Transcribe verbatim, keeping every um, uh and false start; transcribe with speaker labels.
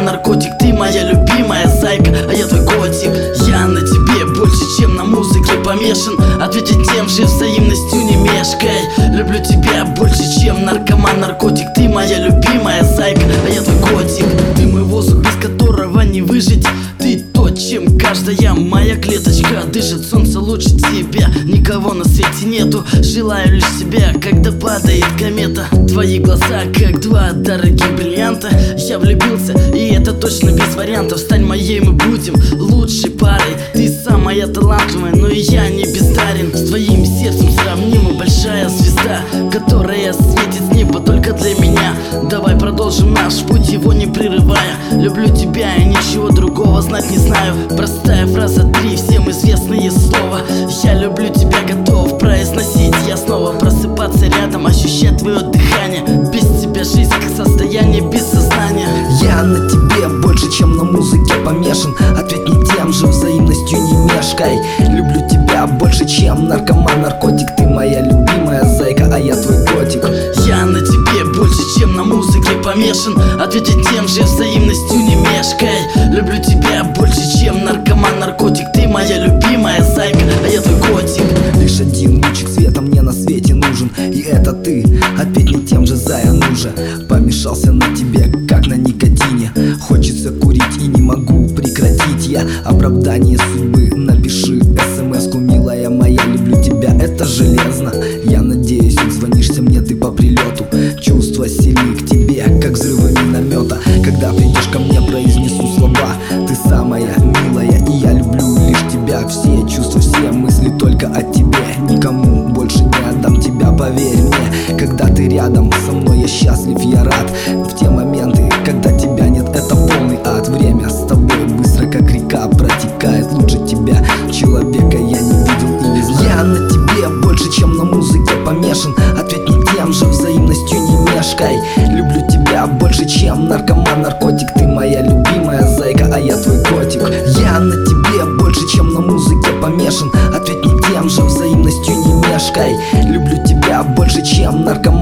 Speaker 1: наркотик, ты моя любимая зайка, а я твой котик. Я на тебе больше, чем на музыке помешан. Ответить тем же взаимностью, не мешкай. Люблю тебя больше, чем наркоман, наркотик, ты моя любимая зайка, а я твой котик. Ты мой воздух, без которого не выжить. Ты то, чем каждая моя клеточка дышит. Солнце лучше тебя, никого на свете нету. Желаю лишь себя, когда падает комета. Твои глаза, как два дорогих бриллианта. Я влюбился, и это точно без вариантов. Стань моей, мы будем лучшей парой. Ты самая талантливая, но и я не бездарен. С твоим сердцем сравнима большая звезда, которая светит с неба только для меня. Давай продолжим наш путь, его не прерывая. Люблю тебя и ничего другого знать не знаю. Простая фраза, три всем известные слова. Я люблю тебя, готов произносить. Я снова просыпаться рядом, ощущать твое дыхание. Без тебя жизнь как состояние без сознания.
Speaker 2: Я на тебе больше, чем на музыке помешан. Ответь не тем же взаимностью, не мешкай. Люблю тебя больше, чем наркоман, наркотик, ты моя любимая зайка, а я твой котик.
Speaker 1: Я на тебе больше, чем на музыке помешан. Ответить тем же взаимностью, не мешкай. Люблю тебя больше, чем наркоман, наркотик, ты моя любимая зайка, а я твой котик.
Speaker 2: Лишь один лучик света мне на свете нужен, и это ты. Ответь не тем же, зая, нужен. Помешался на тебе, как на никотине. Хочется курить и не могу прекратить. Я оправдание судьбы, напиши смс-ку, милая моя, люблю тебя, это железно. Я надеюсь, звонишься мне ты по прилету. Чувства сильны к тебе, как взрывы миномета. Когда придешь ко мне, произнесу слова. Ты самая милая, и я люблю лишь тебя. Все чувства, все мысли только о тебе. Никому больше не отдам тебя, поверь мне. Когда ты рядом со мной, я счастлив, я рад. В те моменты, когда тебя нет, это полный ад. Время с тобой быстро, как река, протекает. Лучше тебя, человека, я не видел и не знаю. Я на тебе больше, чем на музыке помешан. Ответь не тем же взаимностью, не мешкай. Люблю тебя больше, чем наркоман, наркотик, ты моя любимая зайка, а я твой котик. Я на тебе больше, чем на музыке помешан. Ответь не тем же взаимностью, не мешкай. Люблю тебя больше, чем наркоман,